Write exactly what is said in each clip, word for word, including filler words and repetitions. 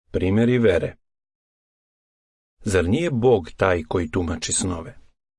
Primjeri vere. Zar nije Bog taj koji tumači snove?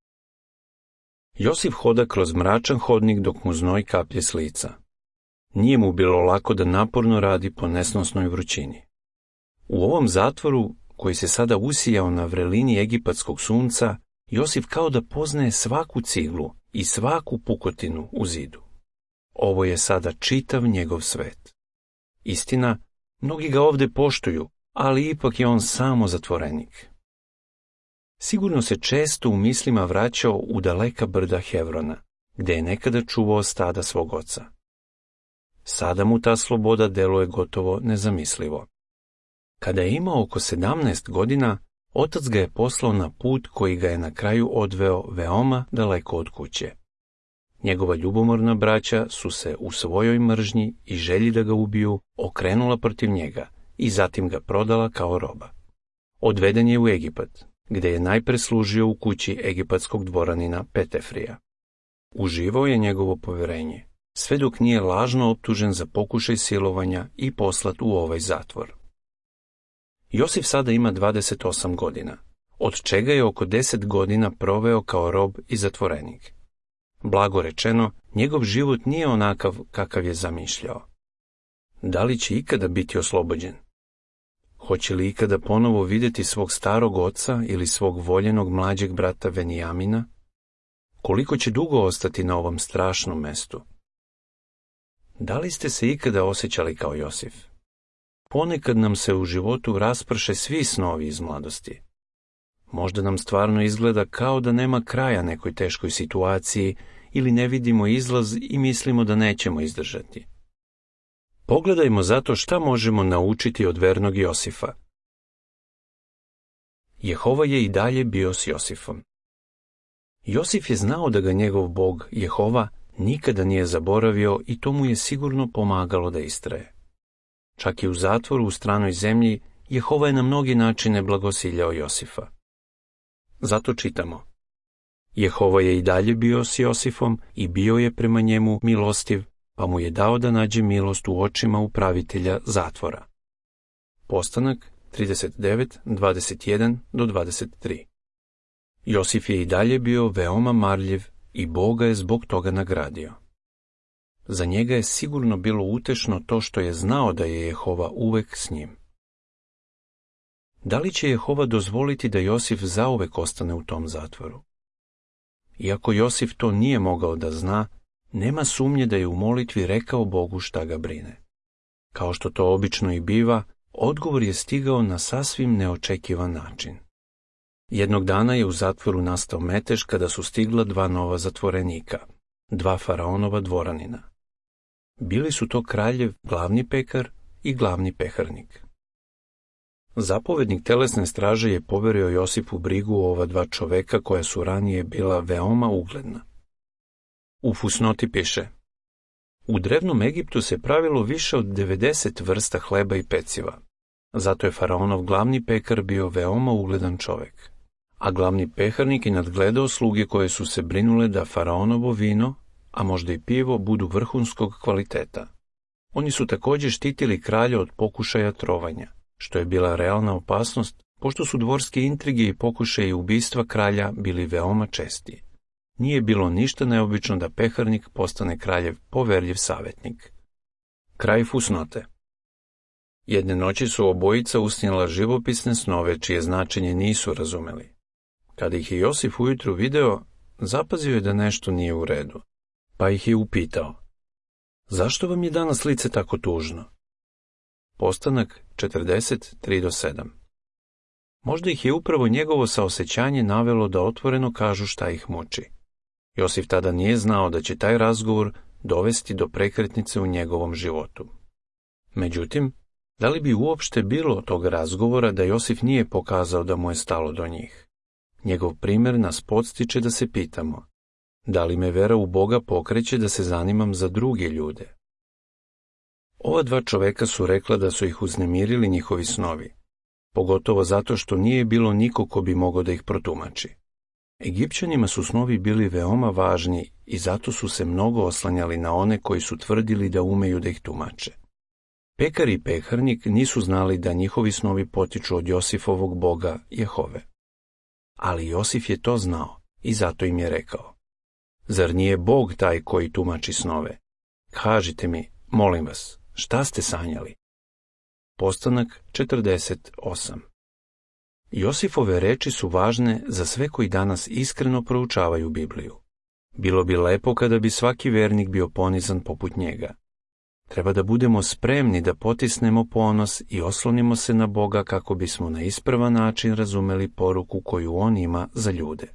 Josif hoda kroz mračan hodnik dok mu znoj kaplje s lica. Nije mu bilo lako da naporno radi po nesnosnoj vrućini. U ovom zatvoru, koji se sada usijao na vrelini egipatskog sunca, Josif kao da poznaje svaku ciglu i svaku pukotinu u zidu. Ovo je sada čitav njegov svet. Istina, mnogi ga ovde poštuju, ali ipak je on samo zatvorenik. Sigurno se često u mislima vraćao u daleka brda Hevrona, gde je nekada čuvao stada svog oca. Sada mu ta sloboda deluje gotovo nezamislivo. Kada je imao oko sedamnaest godina, otac ga je poslao na put koji ga je na kraju odveo veoma daleko od kuće. Njegova ljubomorna braća su se u svojoj mržnji i želji da ga ubiju okrenula protiv njega i zatim ga prodala kao roba. Odveden je u Egipat, gde je najpre služio u kući egipatskog dvoranina Petefrija. Uživao je njegovo poverenje, sve dok nije lažno optužen za pokušaj silovanja i poslat u ovaj zatvor. Josif sada ima dvadeset osam godina, od čega je oko deset godina proveo kao rob i zatvorenik. Blago rečeno, njegov život nije onakav kakav je zamišljao. Da li će ikada biti oslobođen? Hoće li ikada ponovo vidjeti svog starog oca ili svog voljenog mlađeg brata Venijamina? Koliko će dugo ostati na ovom strašnom mestu? Da li ste se ikada osjećali kao Josif? Ponekad nam se u životu rasprše svi snovi iz mladosti. Možda nam stvarno izgleda kao da nema kraja nekoj teškoj situaciji ili ne vidimo izlaz i mislimo da nećemo izdržati. Pogledajmo zato šta možemo naučiti od vernog Josifa. Jehova je i dalje bio s Josifom. Josif je znao da ga njegov Bog, Jehova, nikada nije zaboravio i to mu je sigurno pomagalo da istraje. Čak i u zatvoru u stranoj zemlji, Jehova je na mnogi načine blagosiljao Josifa. Zato čitamo: Jehova je i dalje bio s Josifom i bio je prema njemu milostiv, pa mu je dao da nađe milost u očima upravitelja zatvora. Postanak trideset devet, dvadeset jedan do dvadeset tri. Josif je i dalje bio veoma marljiv i Bog ga je zbog toga nagradio. Za njega je sigurno bilo utešno to što je znao da je Jehova uvek s njim. Da li će Jehova dozvoliti da Josif zauvek ostane u tom zatvoru? Iako Josif to nije mogao da zna, nema sumnje da je u molitvi rekao Bogu šta ga brine. Kao što to obično i biva, odgovor je stigao na sasvim neočekivan način. Jednog dana je u zatvoru nastao metež kada su stigla dva nova zatvorenika, dva faraonova dvoranina. Bili su to kraljev glavni pekar i glavni peharnik. Zapovednik telesne straže je poverio Josifu brigu o ova dva čoveka koja su ranije bila veoma ugledna. U fusnoti piše: u drevnom Egiptu se pravilo više od devedeset vrsta hleba i peciva. Zato je faraonov glavni pekar bio veoma ugledan čovek, a glavni peharnik je nadgledao sluge koje su se brinule da faraonovo vino, a možda i pivo, budu vrhunskog kvaliteta. Oni su također štitili kralja od pokušaja trovanja, što je bila realna opasnost, pošto su dvorske intrige i pokušaji ubistva kralja bili veoma česti. Nije bilo ništa neobično da peharnik postane kraljev poverljiv savjetnik. Kraj fusnote. Jedne noći su obojica usnijela živopisne snove čije značenje nisu razumeli. Kada ih je Josif ujutru video, zapazio je da nešto nije u redu, pa ih je upitao: zašto vam je danas lice tako tužno? Postanak četrdeset tri do sedam. Možda ih je upravo njegovo saosećanje navelo da otvoreno kažu šta ih muči. Josif tada nije znao da će taj razgovor dovesti do prekretnice u njegovom životu. Međutim, da li bi uopšte bilo tog razgovora da Josif nije pokazao da mu je stalo do njih? Njegov primjer nas podstiče da se pitamo: da li me vera u Boga pokreće da se zanimam za druge ljude? Ova dva čoveka su rekla da su ih uznemirili njihovi snovi, pogotovo zato što nije bilo niko ko bi mogao da ih protumači. Egipćanima su snovi bili veoma važni i zato su se mnogo oslanjali na one koji su tvrdili da umeju da ih tumače. Pekar i pekarnik nisu znali da njihovi snovi potiču od Josifovog Boga Jehove. Ali Josif je to znao i zato im je rekao: Zar nije Bog taj koji tumači snove? Kažite mi, molim vas, šta ste sanjali? Postanak četrdeset osam. Josifove reči su važne za sve koji danas iskreno proučavaju Bibliju. Bilo bi lepo kada bi svaki vernik bio ponizan poput njega. Treba da budemo spremni da potisnemo ponos i oslonimo se na Boga kako bismo na ispravan način razumeli poruku koju on ima za ljude.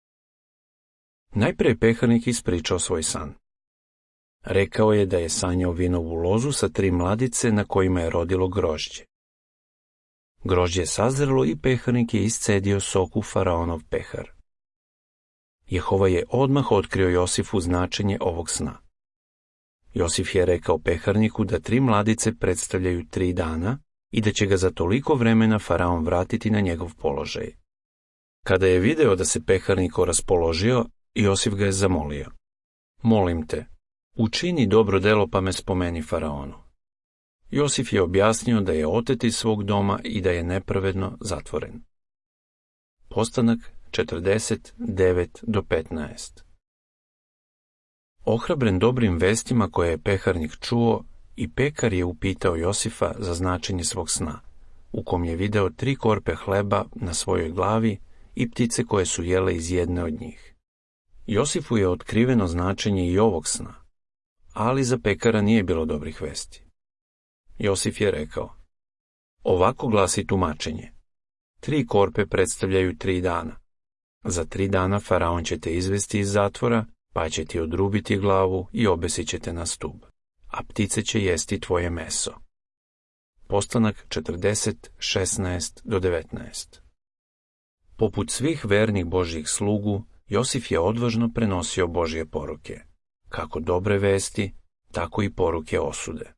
Najpre je peharnik ispričao svoj san. Rekao je da je sanjao vinovu lozu sa tri mladice na kojima je rodilo grožđe. Grožđe je sazrelo i peharnik je iscedio sok u faraonov pehar. Jehova je odmah otkrio Josifu značenje ovog sna. Josif je rekao peharniku da tri mladice predstavljaju tri dana i da će ga za toliko vremena faraon vratiti na njegov položaj. Kada je video da se peharnik raspoložio, Josif ga je zamolio: Molim te, učini dobro delo pa me spomeni faraonu. Josif je objasnio da je otet iz svog doma i da je nepravedno zatvoren. Postanak četrdeset devet do petnaest. Ohrabren dobrim vestima koje je peharnik čuo, i pekar je upitao Josifa za značenje svog sna, u kom je video tri korpe hleba na svojoj glavi i ptice koje su jele iz jedne od njih. Josifu je otkriveno značenje i ovog sna, ali za pekara nije bilo dobrih vesti. Josif je rekao: Ovako glasi tumačenje. Tri korpe predstavljaju tri dana. Za tri dana faraon će te izvesti iz zatvora, pa će ti odrubiti glavu i obesit će te na stub, a ptice će jesti tvoje meso. Postanak četrdeset šesnaest do devetnaest. Poput svih vernih Božjih slugu, Josif je odvažno prenosio Božje poruke, kako dobre vesti, tako i poruke osude.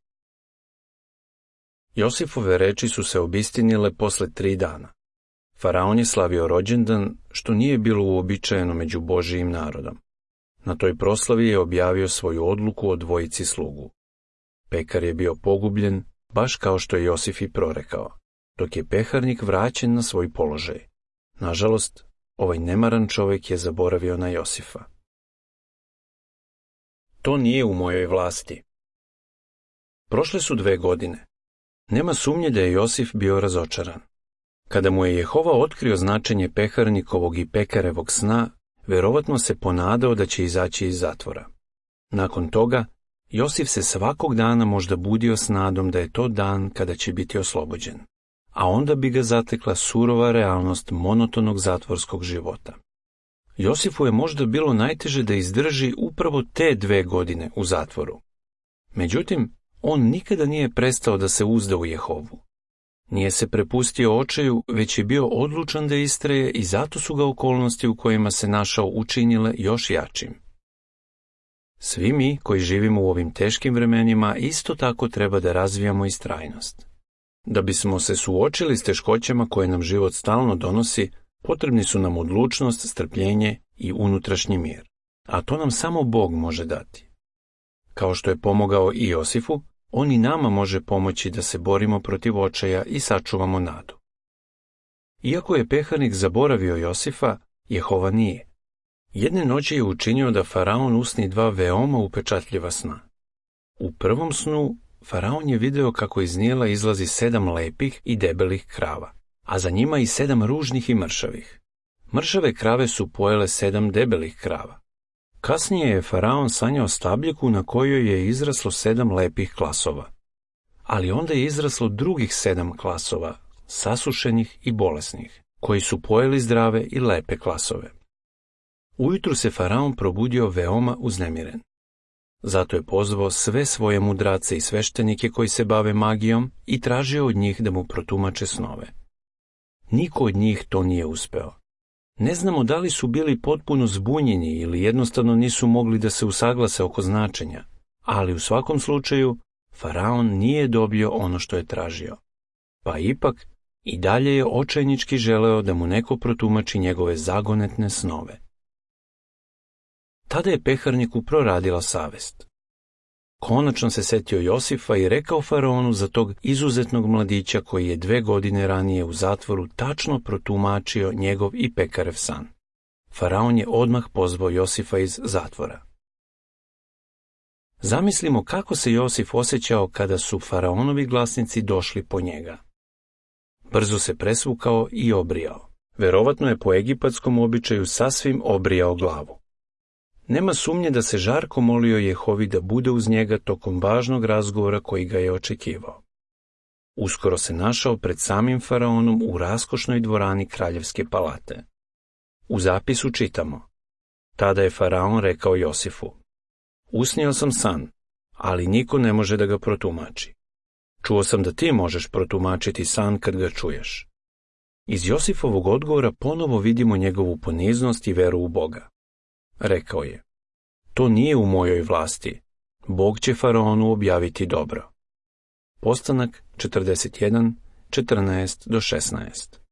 Josifove reči su se obistinile posle tri dana. Faraon je slavio rođendan, što nije bilo uobičajeno među Božijim narodom. Na toj proslavi je objavio svoju odluku o dvojici slugu. Pekar je bio pogubljen, baš kao što je Josif i prorekao, dok je peharnik vraćen na svoj položaj. Nažalost, ovaj nemaran čovjek je zaboravio na Josifa. To nije u mojoj vlasti. Prošle su dve godine. Nema sumnje da je Josif bio razočaran. Kada mu je Jehova otkrio značenje peharnikovog i pekarevog sna, verovatno se ponadao da će izaći iz zatvora. Nakon toga, Josif se svakog dana možda budio s nadom da je to dan kada će biti oslobođen, a onda bi ga zatekla surova realnost monotonog zatvorskog života. Josifu je možda bilo najteže da izdrži upravo te dve godine u zatvoru. Međutim, on nikada nije prestao da se uzda u Jehovu. Nije se prepustio očaju, već je bio odlučan da istraje i zato su ga okolnosti u kojima se našao učinile još jačim. Svi mi koji živimo u ovim teškim vremenima isto tako treba da razvijamo istrajnost. Da bismo se suočili s teškoćama koje nam život stalno donosi, potrebni su nam odlučnost, strpljenje i unutrašnji mir. A to nam samo Bog može dati. Kao što je pomogao i Josifu, on i nama može pomoći da se borimo protiv očaja i sačuvamo nadu. Iako je peharnik zaboravio Josifa, Jehova nije. Jedne noći je učinio da faraon usni dva veoma upečatljiva sna. U prvom snu faraon je video kako iz Nila izlazi sedam lepih i debelih krava, a za njima i sedam ružnih i mršavih. Mršave krave su pojele sedam debelih krava. Kasnije je faraon sanjao stabljiku na kojoj je izraslo sedam lepih klasova. Ali onda je izraslo drugih sedam klasova, sasušenih i bolesnih, koji su pojeli zdrave i lepe klasove. Ujutru se faraon probudio veoma uznemiren. Zato je pozvao sve svoje mudrace i sveštenike koji se bave magijom i tražio od njih da mu protumače snove. Niko od njih to nije uspeo. Ne znamo da li su bili potpuno zbunjeni ili jednostavno nisu mogli da se usaglase oko značenja, ali u svakom slučaju faraon nije dobio ono što je tražio. Pa ipak i dalje je očajnički želeo da mu neko protumači njegove zagonetne snove. Tada je peharniku proradila savest. konačno se setio Josifa i rekao faraonu za tog izuzetnog mladića koji je dve godine ranije u zatvoru tačno protumačio njegov i pekarev san. Faraon je odmah pozvao Josifa iz zatvora. Zamislimo kako se Josif osjećao kada su faraonovi glasnici došli po njega. Brzo se presvukao i obrijao. Verovatno je po egipatskom običaju sasvim obrijao glavu. Nema sumnje da se žarko molio Jehovi da bude uz njega tokom važnog razgovora koji ga je očekivao. Uskoro se našao pred samim faraonom u raskošnoj dvorani kraljevske palate. U zapisu čitamo: Tada je faraon rekao Josifu: Usnio sam san, ali niko ne može da ga protumači. Čuo sam da ti možeš protumačiti san kad ga čuješ. Iz Josifovog odgovora ponovo vidimo njegovu poniznost i veru u Boga. Rekao je: To nije u mojoj vlasti. Bog će faraonu objaviti dobro. Postanak četrdeset jedan, četrnaest do šesnaest.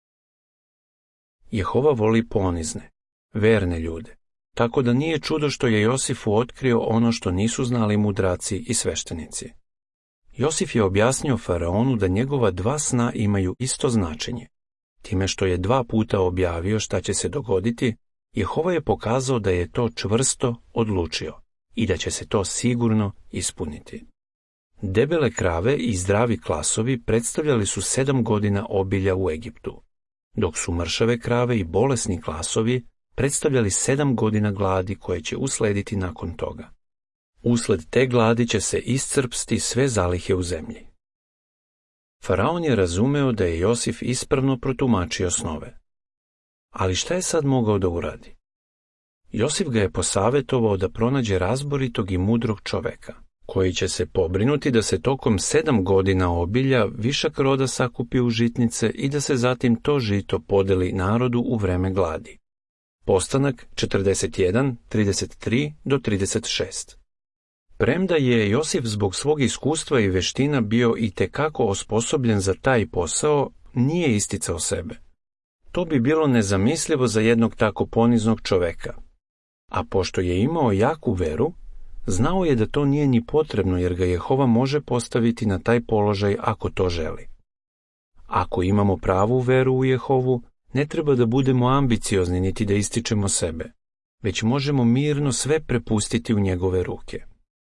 Jehova voli ponizne, verne ljude, tako da nije čudo što je Josifu otkrio ono što nisu znali mudraci i sveštenici. Josif je objasnio faraonu da njegova dva sna imaju isto značenje. Time što je dva puta objavio šta će se dogoditi, Jehova je pokazao da je to čvrsto odlučio i da će se to sigurno ispuniti. Debele krave i zdravi klasovi predstavljali su sedam godina obilja u Egiptu, dok su mršave krave i bolesni klasovi predstavljali sedam godina gladi koje će uslediti nakon toga. Usled te gladi će se iscrpsti sve zalihe u zemlji. Faraon je razumeo da je Josif ispravno protumačio snove. Ali šta je sad mogao da uradi? Josif ga je posavjetovao da pronađe razboritog i mudrog čoveka, koji će se pobrinuti da se tokom sedam godina obilja višak roda sakupi u žitnice i da se zatim to žito podeli narodu u vreme gladi. Postanak četrdeset jedan, trideset tri do trideset šest. Premda je Josif zbog svog iskustva i veština bio itekako osposobljen za taj posao, nije isticao sebe. To bi bilo nezamislivo za jednog tako poniznog čoveka. A pošto je imao jaku veru, znao je da to nije ni potrebno jer ga Jehova može postaviti na taj položaj ako to želi. Ako imamo pravu veru u Jehovu, ne treba da budemo ambiciozni niti da ističemo sebe, već možemo mirno sve prepustiti u njegove ruke.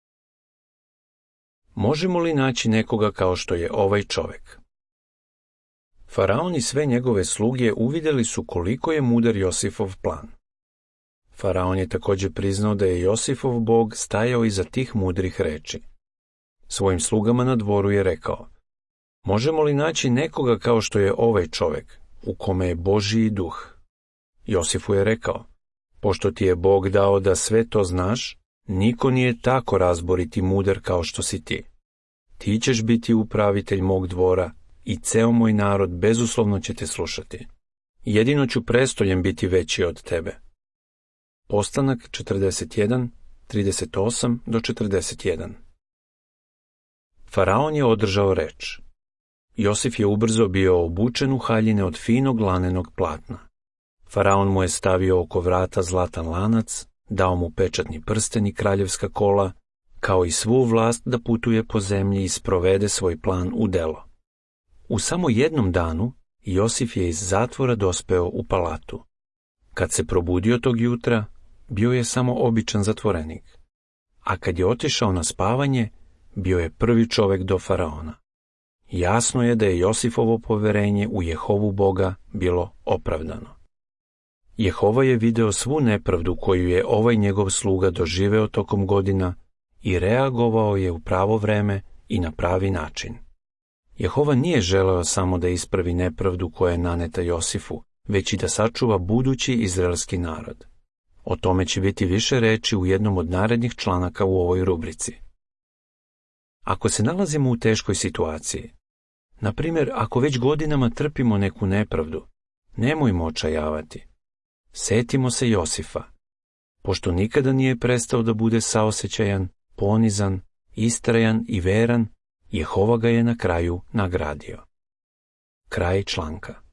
Možemo li naći nekoga kao što je ovaj čovek? Faraon i sve njegove sluge uvidjeli su koliko je mudar Josifov plan. Faraon je također priznao da je Josifov Bog stajao iza tih mudrih reči. Svojim slugama na dvoru je rekao: Možemo li naći nekoga kao što je ovaj čovek, u kome je Božji duh? Josifu je rekao: Pošto ti je Bog dao da sve to znaš, niko nije tako razborit i mudar kao što si ti. Ti ćeš biti upravitelj mog dvora i ceo moj narod bezuslovno će te slušati. Jedino ću prestoljem biti veći od tebe. Postanak četrdeset jedan, trideset osam do četrdeset jedan. Faraon je održao reč. Josif je ubrzo bio obučen u haljine od finog lanenog platna. Faraon mu je stavio oko vrata zlatan lanac, dao mu pečatni prsten i kraljevska kola, kao i svu vlast da putuje po zemlji i sprovede svoj plan u delo. U samo jednom danu Josif je iz zatvora dospeo u palatu. Kad se probudio tog jutra, bio je samo običan zatvorenik, a kad je otišao na spavanje, bio je prvi čovek do faraona. Jasno je da je Josifovo poverenje u Jehovu Boga bilo opravdano. Jehova je video svu nepravdu koju je ovaj njegov sluga doživeo tokom godina i reagovao je u pravo vreme i na pravi način. Jehova nije želeo samo da ispravi nepravdu koja je naneta Josifu, već i da sačuva budući izraelski narod. O tome će biti više reči u jednom od narednih članaka u ovoj rubrici. Ako se nalazimo u teškoj situaciji, na primjer ako već godinama trpimo neku nepravdu, nemojmo očajavati. Setimo se Josifa. Pošto nikada nije prestao da bude saosećajan, ponizan, istrajan i veran, Jehova ga je na kraju nagradio. Kraj članka.